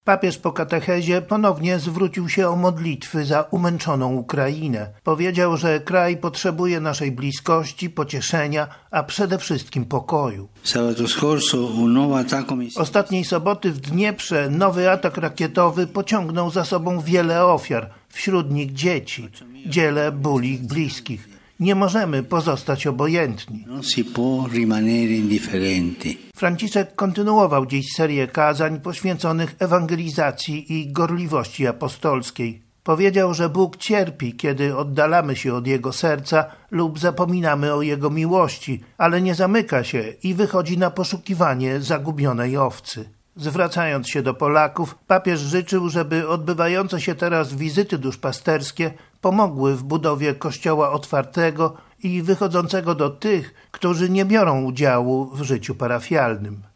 Papież po katechezie ponownie zwrócił się o modlitwy za umęczoną Ukrainę. Powiedział, że kraj potrzebuje naszej bliskości, pocieszenia, a przede wszystkim pokoju. Ostatniej soboty w Dnieprze nowy atak rakietowy pociągnął za sobą wiele ofiar, wśród nich dzieci. Dzielę ból ich bliskich. Nie możemy pozostać obojętni. Franciszek kontynuował dziś serię kazań poświęconych ewangelizacji i gorliwości apostolskiej. Powiedział, że Bóg cierpi, kiedy oddalamy się od Jego serca lub zapominamy o Jego miłości, ale nie zamyka się i wychodzi na poszukiwanie zagubionej owcy. Zwracając się do Polaków, papież życzył, żeby odbywające się teraz wizyty duszpasterskie pomogły w budowie kościoła otwartego i wychodzącego do tych, którzy nie biorą udziału w życiu parafialnym.